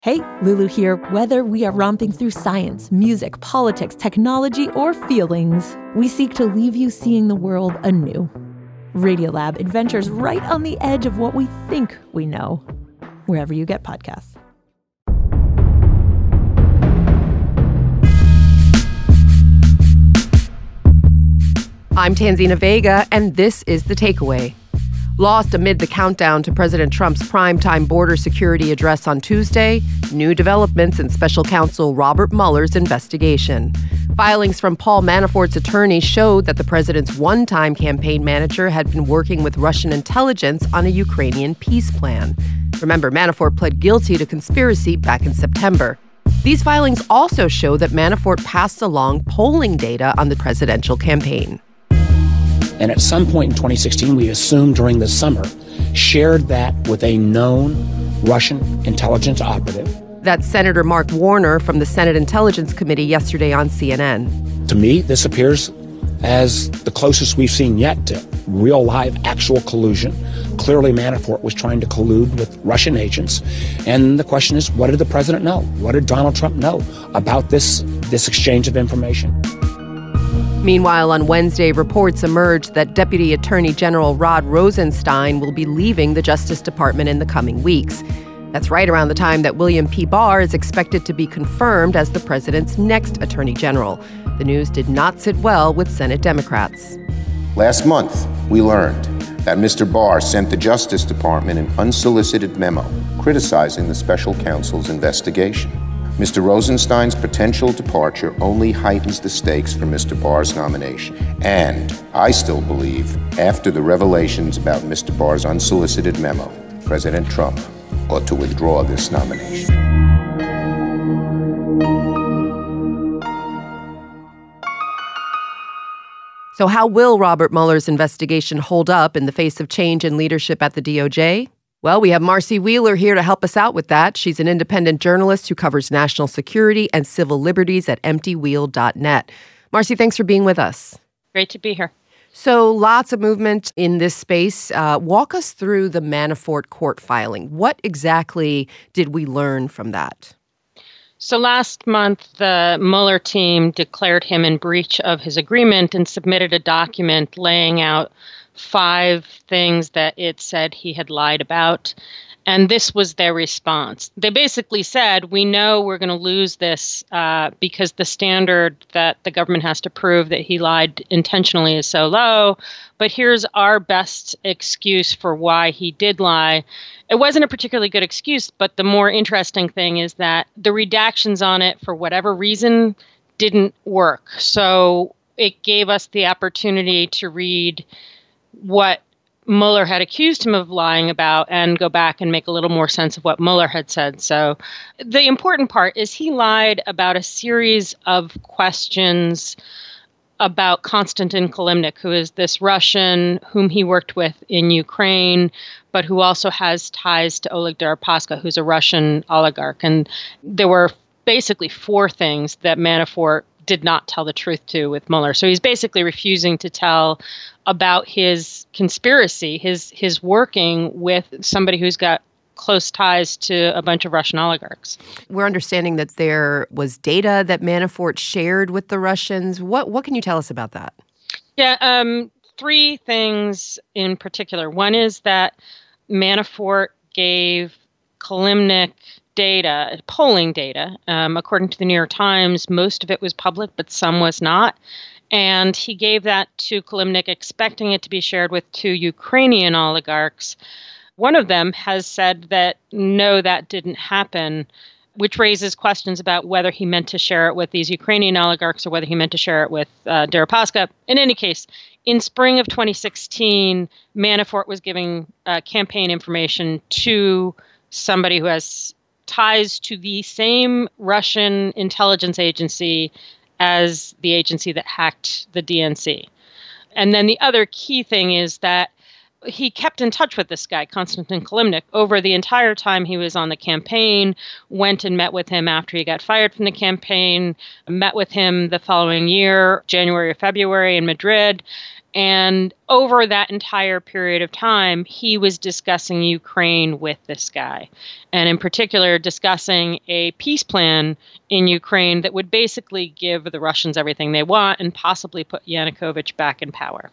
Hey, Lulu here. Whether we are romping through science, music, politics, technology, or feelings, we seek to leave you seeing the world anew. Radiolab adventures right on the edge of what we think we know, wherever you get podcasts. I'm Tanzina Vega, and this is The Takeaway. Lost amid the countdown to President Trump's primetime border security address on Tuesday, new developments in special counsel Robert Mueller's investigation. Filings from Paul Manafort's attorney showed that the president's one-time campaign manager had been working with Russian intelligence on a Ukrainian peace plan. Remember, Manafort pled guilty to conspiracy back in September. These filings also show that Manafort passed along polling data on the presidential campaign. And at some point in 2016, we assumed during the summer, shared that with a known Russian intelligence operative. That's Senator Mark Warner from the Senate Intelligence Committee yesterday on CNN. To me, this appears as the closest we've seen yet to real, live, actual collusion. Clearly, Manafort was trying to collude with Russian agents. And the question is, what did the president know? What did Donald Trump know about this exchange of information? Meanwhile, on Wednesday, reports emerged that Deputy Attorney General Rod Rosenstein will be leaving the Justice Department in the coming weeks. That's right around the time that William P. Barr is expected to be confirmed as the president's next Attorney General. The news did not sit well with Senate Democrats. Last month, we learned that Mr. Barr sent the Justice Department an unsolicited memo criticizing the special counsel's investigation. Mr. Rosenstein's potential departure only heightens the stakes for Mr. Barr's nomination. And I still believe, after the revelations about Mr. Barr's unsolicited memo, President Trump ought to withdraw this nomination. So how will Robert Mueller's investigation hold up in the face of change in leadership at the DOJ? Well, we have Marcy Wheeler here to help us out with that. She's an independent journalist who covers national security and civil liberties at EmptyWheel.net. Marcy, thanks for being with us. Great to be here. So lots of movement in this space. Walk us through the Manafort court filing. What exactly did we learn from that? So last month, the Mueller team declared him in breach of his agreement and submitted a document laying out 5 things that it said he had lied about. And this was their response. They basically said, we know we're going to lose this because the standard that the government has to prove that he lied intentionally is so low. But here's our best excuse for why he did lie. It wasn't a particularly good excuse, but the more interesting thing is that the redactions on it, for whatever reason, didn't work. So it gave us the opportunity to read what Mueller had accused him of lying about and go back and make a little more sense of what Mueller had said. So the important part is he lied about a series of questions about Konstantin Kilimnik, who is this Russian whom he worked with in Ukraine, but who also has ties to Oleg Deripaska, who's a Russian oligarch. And there were basically 4 things that Manafort did not tell the truth to with Mueller. So he's basically refusing to tell about his conspiracy, his working with somebody who's got close ties to a bunch of Russian oligarchs. We're understanding that there was data that Manafort shared with the Russians. What can you tell us about that? Yeah, 3 things in particular. One is that Manafort gave Kilimnik data, polling data. According to the New York Times, most of it was public, but some was not. And he gave that to Kilimnik, expecting it to be shared with 2 Ukrainian oligarchs. One of them has said that, no, that didn't happen, which raises questions about whether he meant to share it with these Ukrainian oligarchs or whether he meant to share it with Deripaska. In any case, in spring of 2016, Manafort was giving campaign information to somebody who has ties to the same Russian intelligence agency as the agency that hacked the DNC. And then the other key thing is that he kept in touch with this guy, Konstantin Kilimnik, over the entire time he was on the campaign, went and met with him after he got fired from the campaign, met with him the following year, January or February in Madrid. And over that entire period of time, he was discussing Ukraine with this guy, and in particular, discussing a peace plan in Ukraine that would basically give the Russians everything they want and possibly put Yanukovych back in power.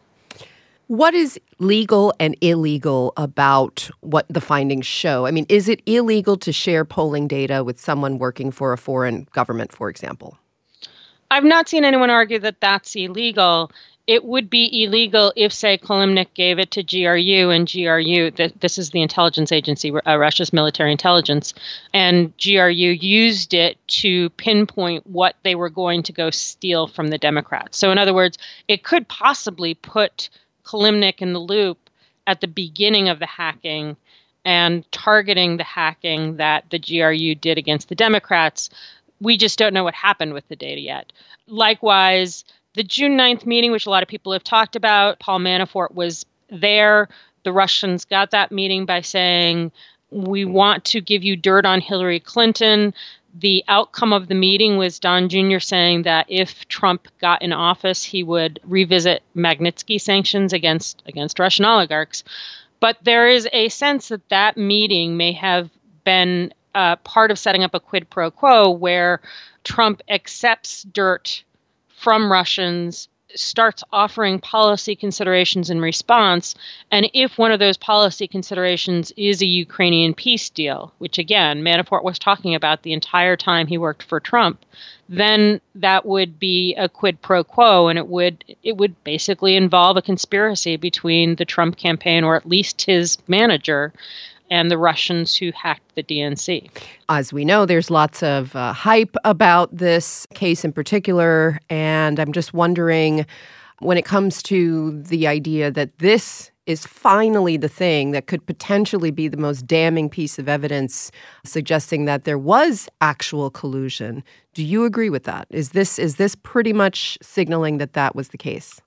What is legal and illegal about what the findings show? I mean, is it illegal to share polling data with someone working for a foreign government, for example? I've not seen anyone argue that that's illegal. It would be illegal if, say, Kilimnik gave it to GRU, and GRU, this is the intelligence agency, Russia's military intelligence, and GRU used it to pinpoint what they were going to go steal from the Democrats. So in other words, it could possibly put Kilimnik in the loop at the beginning of the hacking and targeting the hacking that the GRU did against the Democrats. We just don't know what happened with the data yet. Likewise, the June 9th meeting, which a lot of people have talked about, Paul Manafort was there. The Russians got that meeting by saying, we want to give you dirt on Hillary Clinton. The outcome of the meeting was Don Jr. saying that if Trump got in office, he would revisit Magnitsky sanctions against Russian oligarchs. But there is a sense that that meeting may have been part of setting up a quid pro quo where Trump accepts dirt from Russians, starts offering policy considerations in response. And if one of those policy considerations is a Ukrainian peace deal, which again, Manafort was talking about the entire time he worked for Trump, then that would be a quid pro quo, and it would basically involve a conspiracy between the Trump campaign, or at least his manager, and the Russians who hacked the DNC. As we know, there's lots of hype about this case in particular, and I'm just wondering, when it comes to the idea that this is finally the thing that could potentially be the most damning piece of evidence suggesting that there was actual collusion, do you agree with that? Is this pretty much signaling that that was the case?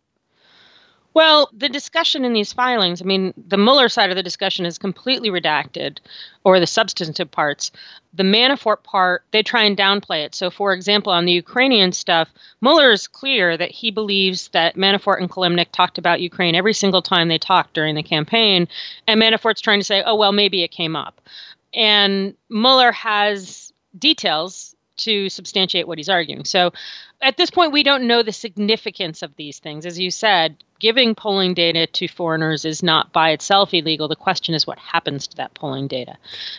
Well, the discussion in these filings, I mean, the Mueller side of the discussion is completely redacted, or the substantive parts. The Manafort part, they try and downplay it. So, for example, on the Ukrainian stuff, Mueller is clear that he believes that Manafort and Kilimnik talked about Ukraine every single time they talked during the campaign. And Manafort's trying to say, oh, well, maybe it came up. And Mueller has details to substantiate what he's arguing. So at this point, we don't know the significance of these things. As you said, giving polling data to foreigners is not by itself illegal. The question is what happens to that polling data.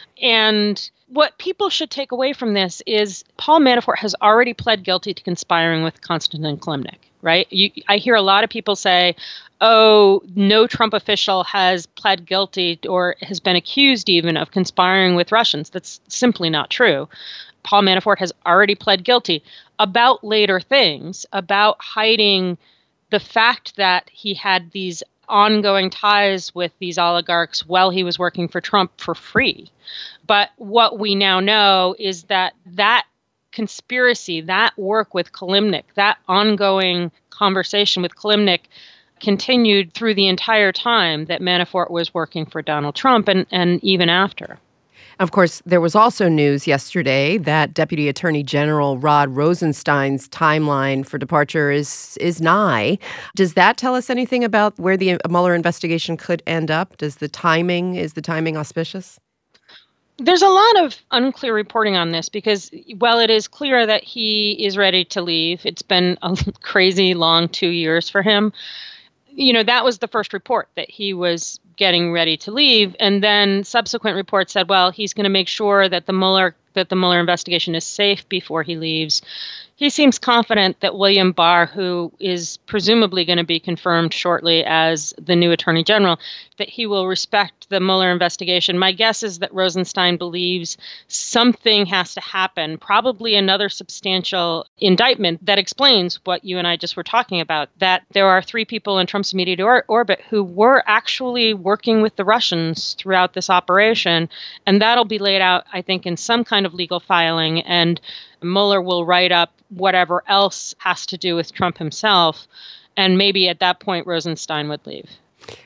And what people should take away from this is Paul Manafort has already pled guilty to conspiring with Konstantin Kilimnik, right? I hear a lot of people say, oh, no Trump official has pled guilty or has been accused even of conspiring with Russians. That's simply not true. Paul Manafort has already pled guilty about later things, about hiding the fact that he had these ongoing ties with these oligarchs while he was working for Trump for free. But what we now know is that that conspiracy, that work with Kilimnik, that ongoing conversation with Kilimnik continued through the entire time that Manafort was working for Donald Trump and even after. Of course, there was also news yesterday that Deputy Attorney General Rod Rosenstein's timeline for departure is nigh. Does that tell us anything about where the Mueller investigation could end up? Is the timing auspicious? There's a lot of unclear reporting on this because, while it is clear that he is ready to leave, it's been a crazy long 2 years for him. You know, that was the first report, that he was getting ready to leave. And then subsequent reports said, well, he's going to make sure that the Mueller investigation is safe before he leaves. He seems confident that William Barr, who is presumably going to be confirmed shortly as the new attorney general, that he will respect the Mueller investigation. My guess is that Rosenstein believes something has to happen, probably another substantial indictment that explains what you and I just were talking about, that there are 3 people in Trump's immediate orbit who were actually working with the Russians throughout this operation. And that'll be laid out, I think, in some kind of legal filing. And Mueller will write up whatever else has to do with Trump himself. And maybe at that point, Rosenstein would leave.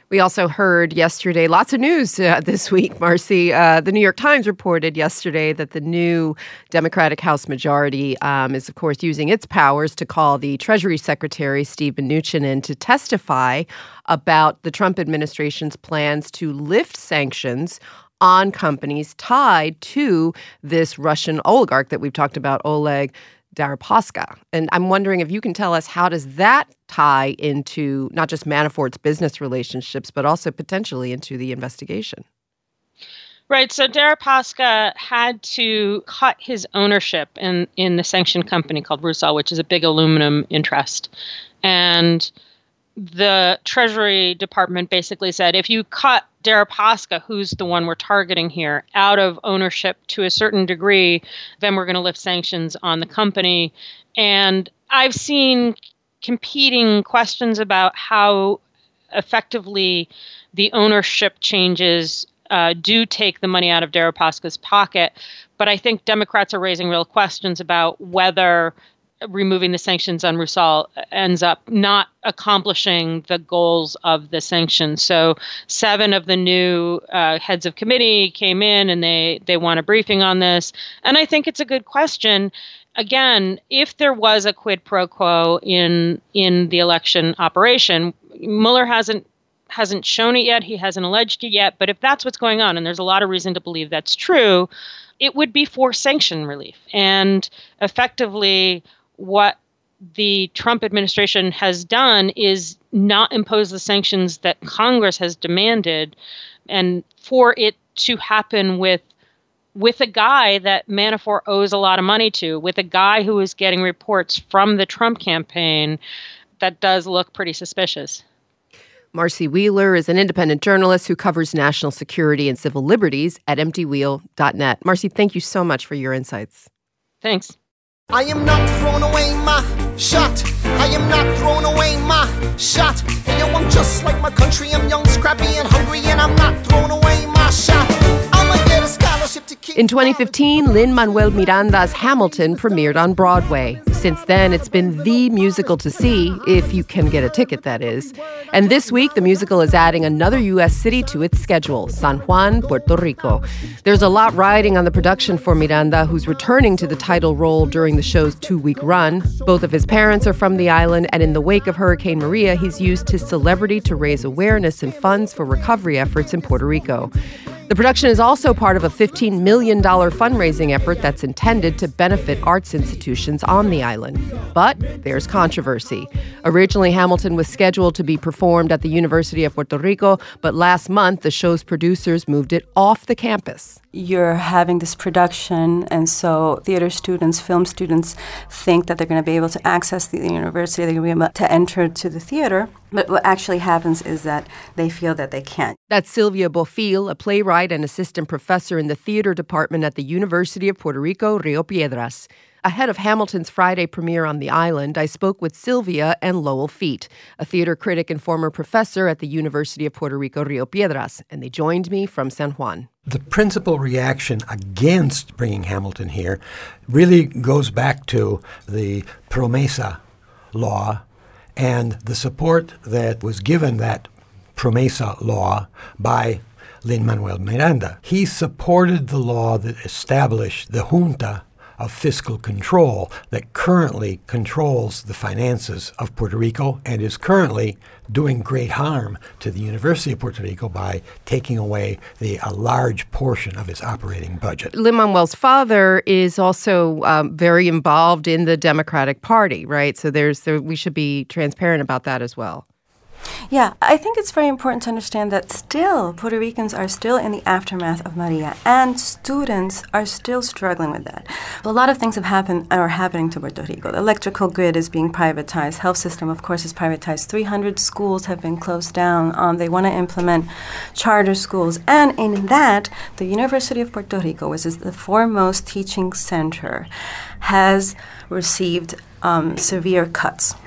We also heard yesterday, lots of news this week, Marcy. The New York Times reported yesterday that the new Democratic House majority is, of course, using its powers to call the Treasury Secretary, Steve Mnuchin, in to testify about the Trump administration's plans to lift sanctions on companies tied to this Russian oligarch that we've talked about, Oleg Deripaska. And I'm wondering if you can tell us, how does that tie into not just Manafort's business relationships, but also potentially into the investigation? Right. So Deripaska had to cut his ownership in the sanctioned company called Rusal, which is a big aluminum interest. And the Treasury Department basically said, if you cut Deripaska, who's the one we're targeting here, out of ownership to a certain degree, then we're going to lift sanctions on the company. And I've seen competing questions about how effectively the ownership changes do take the money out of Deripaska's pocket. But I think Democrats are raising real questions about whether removing the sanctions on Rusal ends up not accomplishing the goals of the sanctions. So 7 of the new heads of committee came in and they want a briefing on this. And I think it's a good question. Again, if there was a quid pro quo in the election operation, Mueller hasn't shown it yet. He hasn't alleged it yet. But if that's what's going on, and there's a lot of reason to believe that's true, it would be for sanction relief. And effectively, what the Trump administration has done is not impose the sanctions that Congress has demanded, and for it to happen with a guy that Manafort owes a lot of money to, with a guy who is getting reports from the Trump campaign, that does look pretty suspicious. Marcy Wheeler is an independent journalist who covers national security and civil liberties at emptywheel.net. Marcy, thank you so much for your insights. Thanks. I am not throwing away my shot. I am not throwing away my shot. And yo, I'm just like my country. I'm young, scrappy, and hungry, and I'm not throwing away my shot. I'ma get a scholarship to keep. In 2015, Lin-Manuel Miranda's Hamilton premiered on Broadway. Since then, it's been the musical to see, if you can get a ticket, that is. And this week, the musical is adding another U.S. city to its schedule, San Juan, Puerto Rico. There's a lot riding on the production for Miranda, who's returning to the title role during the show's 2-week run. Both of his parents are from the island, and in the wake of Hurricane Maria, he's used his celebrity to raise awareness and funds for recovery efforts in Puerto Rico. The production is also part of a $15 million fundraising effort that's intended to benefit arts institutions on the island. But there's controversy. Originally, Hamilton was scheduled to be performed at the University of Puerto Rico, but last month, the show's producers moved it off the campus. You're having this production, and so theater students, film students think that they're going to be able to access the university, they're going to be able to enter to the theater. But what actually happens is that they feel that they can't. That's Sylvia Bofil, a playwright and assistant professor in the theater department at the University of Puerto Rico, Rio Piedras. Ahead of Hamilton's Friday premiere on the island, I spoke with Sylvia and Lowell Feet, a theater critic and former professor at the University of Puerto Rico, Rio Piedras, and they joined me from San Juan. The principal reaction against bringing Hamilton here really goes back to the Promesa law and the support that was given that Promesa law by Lin-Manuel Miranda. He supported the law that established the Junta of Fiscal Control that currently controls the finances of Puerto Rico and is currently doing great harm to the University of Puerto Rico by taking away a large portion of its operating budget. Lin-Manuel's father is also very involved in the Democratic Party, right? So we should be transparent about that as well. Yeah, I think it's very important to understand that still Puerto Ricans are still in the aftermath of Maria, and students are still struggling with that. A lot of things have happened and are happening to Puerto Rico. The electrical grid is being privatized. Health system, of course, is privatized. 300 schools have been closed down. They want to implement charter schools. And in that, the University of Puerto Rico, which is the foremost teaching center, has received severe cuts.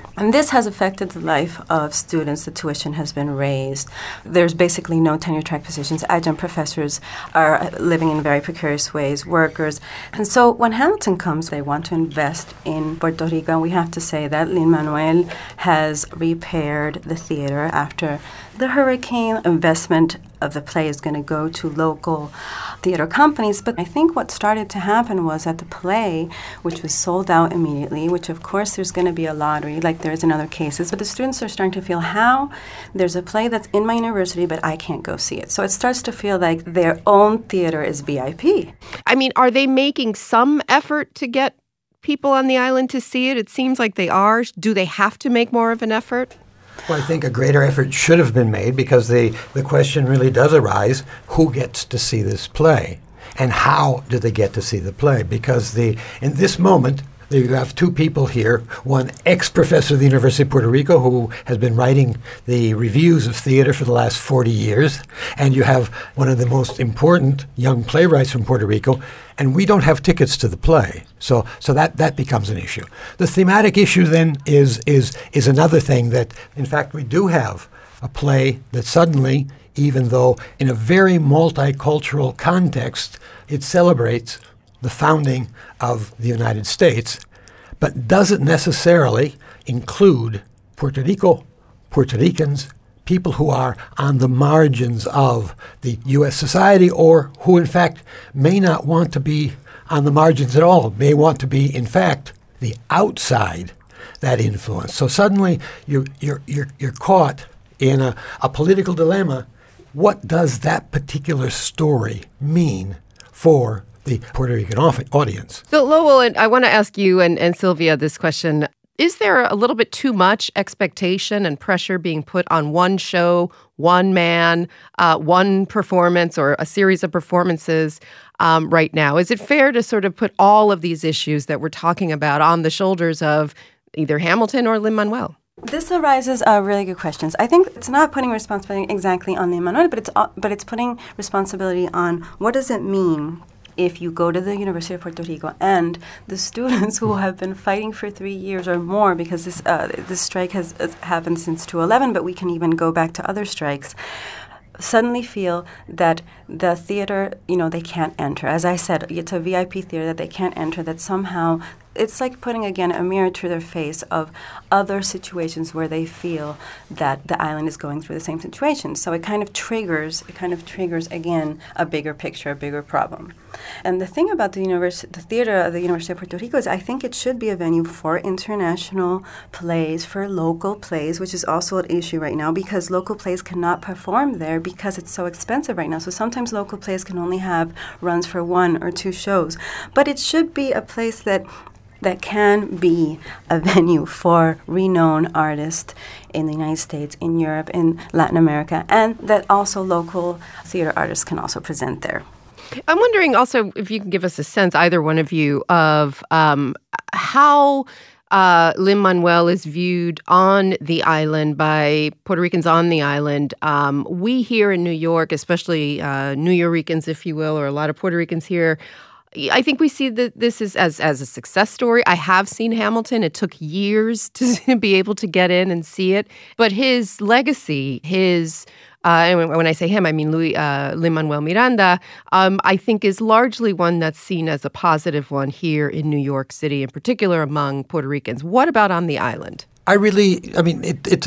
And this has affected the life of students. The tuition has been raised. There's basically no tenure-track positions. Adjunct professors are living in very precarious ways, workers. And so when Hamilton comes, they want to invest in Puerto Rico. And we have to say that Lin-Manuel has repaired the theater after the hurricane. Investment of the play is going to go to local theater companies. But I think what started to happen was that the play, which was sold out immediately, which of course there's going to be a lottery like there is in other cases, but the students are starting to feel how there's a play that's in my university, but I can't go see it. So it starts to feel like their own theater is VIP. I mean, are they making some effort to get people on the island to see it? It seems like they are. Do they have to make more of an effort? Well, I think a greater effort should have been made because the question really does arise, who gets to see this play? And how do they get to see the play? Because in this moment, you have two people here, one ex-professor of the University of Puerto Rico who has been writing the reviews of theater for the last 40 years, and you have one of the most important young playwrights from Puerto Rico, and we don't have tickets to the play. So that becomes an issue. The thematic issue then is another thing that, in fact, we do have a play that suddenly, even though in a very multicultural context, it celebrates the founding of the United States, but doesn't necessarily include Puerto Rico, Puerto Ricans, people who are on the margins of the U.S. society or who, in fact, may not want to be on the margins at all, may want to be, in fact, the outside that influence. So suddenly you're caught in a political dilemma. What does that particular story mean for the Puerto Rican audience? So, Lowell, I want to ask you and Sylvia this question. Is there a little bit too much expectation and pressure being put on one show, one man, one performance or a series of performances right now? Is it fair to sort of put all of these issues that we're talking about on the shoulders of either Hamilton or Lin-Manuel? This arises really good questions. I think it's not putting responsibility exactly on Lin-Manuel, but it's putting responsibility on what does it mean if you go to the University of Puerto Rico and the students who have been fighting for 3 years or more, because this strike has happened since 2011, but we can even go back to other strikes, suddenly feel that the theater, they can't enter. As I said, it's a VIP theater that they can't enter, that somehow it's like putting, again, a mirror to their face of other situations where they feel that the island is going through the same situation. So it kind of triggers, again, a bigger picture, a bigger problem. And the thing about the theater of the University of Puerto Rico is I think it should be a venue for international plays, for local plays, which is also an issue right now because local plays cannot perform there because it's so expensive right now. So sometimes local plays can only have runs for 1 or 2 shows. But it should be a place that can be a venue for renowned artists in the United States, in Europe, in Latin America, and that also local theater artists can also present there. I'm wondering also if you can give us a sense, either one of you, of how Lin-Manuel is viewed on the island by Puerto Ricans on the island. We here in New York, especially New Yorkers, if you will, or a lot of Puerto Ricans here, I think we see that this is as a success story. I have seen Hamilton. It took years to be able to get in and see it. But his legacy, and when I say him, I mean Lin-Manuel Miranda, I think is largely one that's seen as a positive one here in New York City, in particular among Puerto Ricans. What about on the island? It's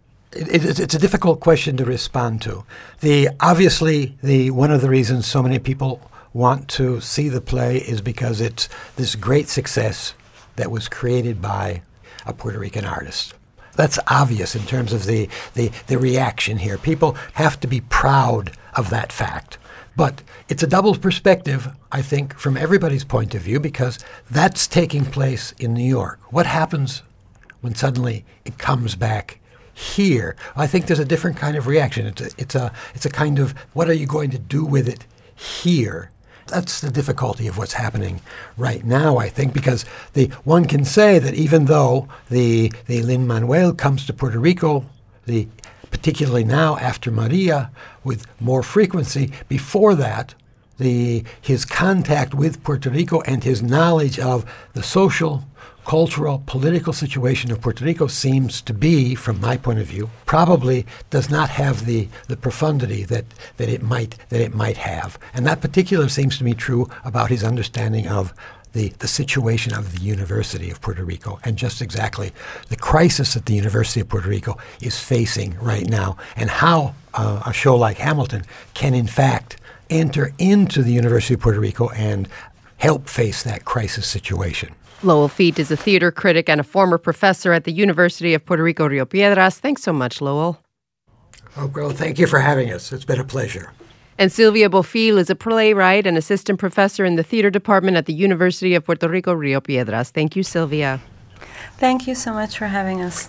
a difficult question to respond to. Obviously, one of the reasons so many people want to see the play is because it's this great success that was created by a Puerto Rican artist. That's obvious in terms of the reaction here. People have to be proud of that fact. But it's a double perspective, I think, from everybody's point of view, because that's taking place in New York. What happens when suddenly it comes back here? I think there's a different kind of reaction. It's a kind of, what are you going to do with it here? That's the difficulty of what's happening right now, I think, because one can say that even though the Lin-Manuel comes to Puerto Rico, particularly now after Maria, with more frequency, before that, his contact with Puerto Rico and his knowledge of the social, cultural, political situation of Puerto Rico seems to be, from my point of view, probably does not have the profundity that it might have. And that particular seems to me true about his understanding of the situation of the University of Puerto Rico and just exactly the crisis that the University of Puerto Rico is facing right now, and how a show like Hamilton can in fact enter into the University of Puerto Rico and help face that crisis situation. Lowell Feet is a theater critic and a former professor at the University of Puerto Rico, Rio Piedras. Thanks so much, Lowell. Oh, well, thank you for having us. It's been a pleasure. And Sylvia Bofill is a playwright and assistant professor in the theater department at the University of Puerto Rico, Rio Piedras. Thank you, Sylvia. Thank you so much for having us.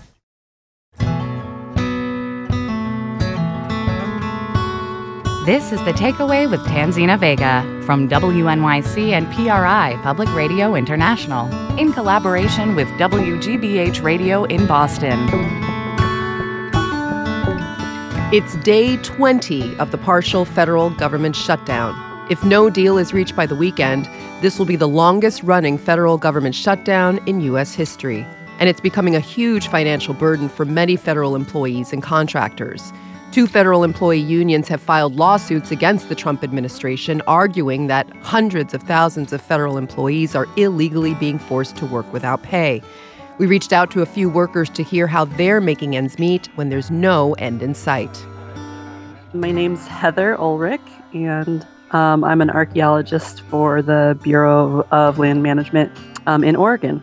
This is The Takeaway with Tanzina Vega from WNYC and PRI Public Radio International in collaboration with WGBH Radio in Boston. It's day 20 of the partial federal government shutdown. If no deal is reached by the weekend, this will be the longest-running federal government shutdown in U.S. history. And it's becoming a huge financial burden for many federal employees and contractors. 2 federal employee unions have filed lawsuits against the Trump administration, arguing that hundreds of thousands of federal employees are illegally being forced to work without pay. We reached out to a few workers to hear how they're making ends meet when there's no end in sight. My name's Heather Ulrich, and I'm an archaeologist for the Bureau of Land Management in Oregon.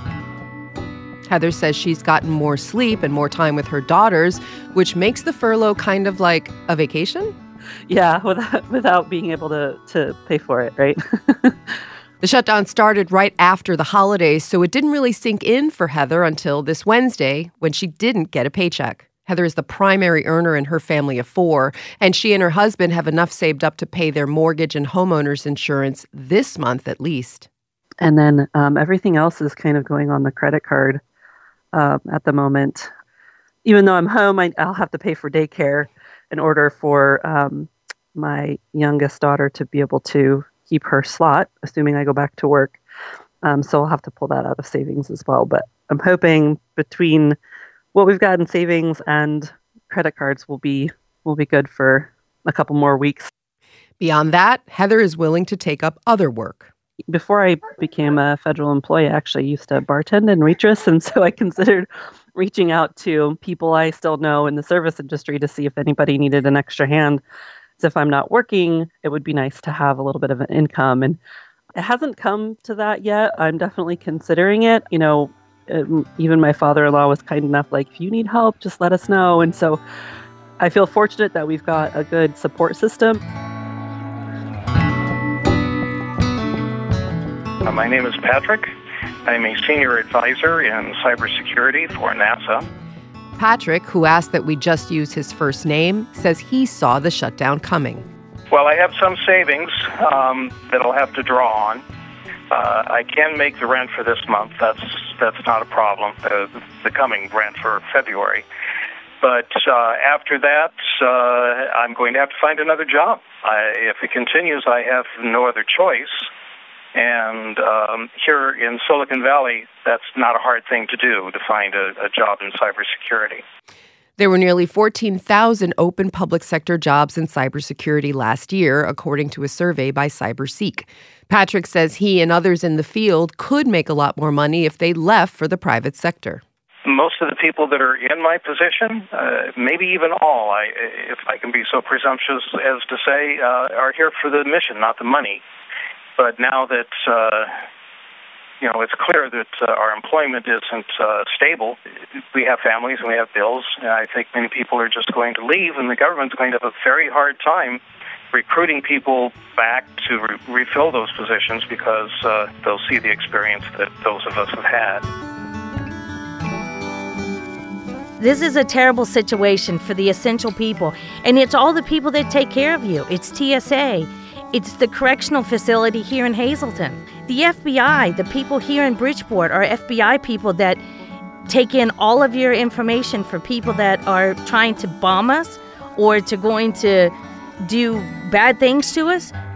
Heather says she's gotten more sleep and more time with her daughters, which makes the furlough kind of like a vacation. Yeah, without being able to pay for it, right? The shutdown started right after the holidays, so it didn't really sink in for Heather until this Wednesday when she didn't get a paycheck. Heather is the primary earner in her family of 4, and she and her husband have enough saved up to pay their mortgage and homeowners insurance this month at least. And then everything else is kind of going on the credit card at the moment. Even though I'm home, I'll have to pay for daycare in order for my youngest daughter to be able to keep her slot, assuming I go back to work. So I'll have to pull that out of savings as well. But I'm hoping between what we've got in savings and credit cards will be good for a couple more weeks. Beyond that, Heather is willing to take up other work. Before I became a federal employee, I actually used to bartend in waitress, and so I considered reaching out to people I still know in the service industry to see if anybody needed an extra hand. So if I'm not working, it would be nice to have a little bit of an income. And it hasn't come to that yet. I'm definitely considering it. You know, even my father-in-law was kind enough, like, if you need help, just let us know. And so I feel fortunate that we've got a good support system. My name is Patrick. I'm a senior advisor in cybersecurity for NASA. Patrick, who asked that we just use his first name, says he saw the shutdown coming. Well, I have some savings that I'll have to draw on. I can make the rent for this month. That's not a problem, the coming rent for February. But after that, I'm going to have to find another job. If it continues, I have no other choice. And here in Silicon Valley, that's not a hard thing to do, to find a job in cybersecurity. There were nearly 14,000 open public sector jobs in cybersecurity last year, according to a survey by CyberSeek. Patrick says he and others in the field could make a lot more money if they left for the private sector. Most of the people that are in my position, maybe even all, if I can be so presumptuous as to say, are here for the mission, not the money. But now that, it's clear that our employment isn't stable, we have families and we have bills, and I think many people are just going to leave, and the government's going to have a very hard time recruiting people back to refill those positions because they'll see the experience that those of us have had. This is a terrible situation for the essential people, and it's all the people that take care of you. It's TSA. It's the correctional facility here in Hazleton. The FBI, the people here in Bridgeport are FBI people that take in all of your information for people that are trying to bomb us or to going to do bad things to us.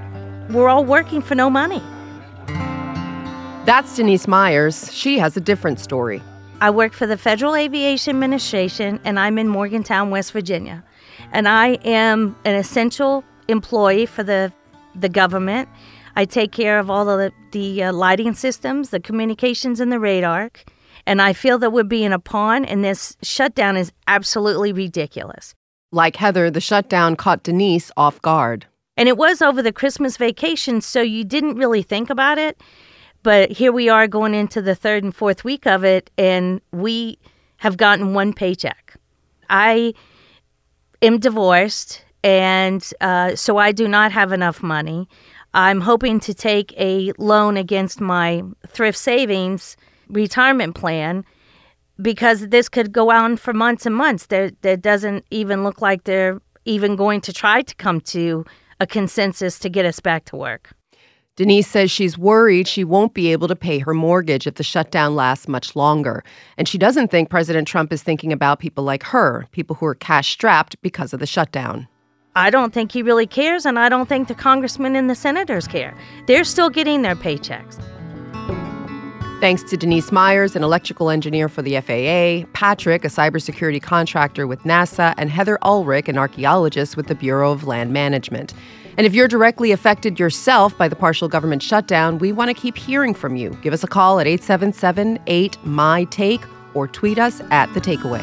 we're all working for no money. That's Denise Myers. She has a different story. I work for the Federal Aviation Administration, and I'm in Morgantown, West Virginia. And I am an essential employee for the government. I take care of all of the lighting systems, the communications, and the radar. And I feel that we're being a pawn, and this shutdown is absolutely ridiculous. Like Heather, the shutdown caught Denise off guard. And it was over the Christmas vacation, so you didn't really think about it. But here we are going into the third and fourth week of it, and we have gotten one paycheck. I am divorced, and so I do not have enough money. I'm hoping to take a loan against my thrift savings retirement plan because this could go on for months and months. There doesn't even look like they're even going to try to come to a consensus to get us back to work. Denise says she's worried she won't be able to pay her mortgage if the shutdown lasts much longer. And she doesn't think President Trump is thinking about people like her, people who are cash-strapped because of the shutdown. I don't think he really cares, and I don't think the congressmen and the senators care. They're still getting their paychecks. Thanks to Denise Myers, an electrical engineer for the FAA, Patrick, a cybersecurity contractor with NASA, and Heather Ulrich, an archaeologist with the Bureau of Land Management. And if you're directly affected yourself by the partial government shutdown, we want to keep hearing from you. Give us a call at 877-8-MY-TAKE or tweet us at The Takeaway.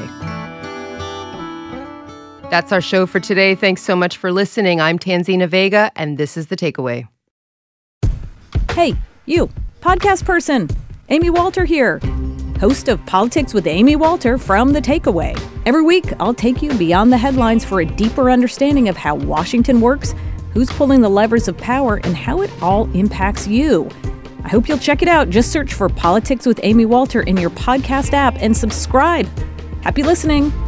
That's our show for today. Thanks so much for listening. I'm Tanzina Vega, and this is The Takeaway. Hey, you, podcast person. Amy Walter here, host of Politics with Amy Walter from The Takeaway. Every week, I'll take you beyond the headlines for a deeper understanding of how Washington works, who's pulling the levers of power, and how it all impacts you. I hope you'll check it out. Just search for Politics with Amy Walter in your podcast app and subscribe. Happy listening.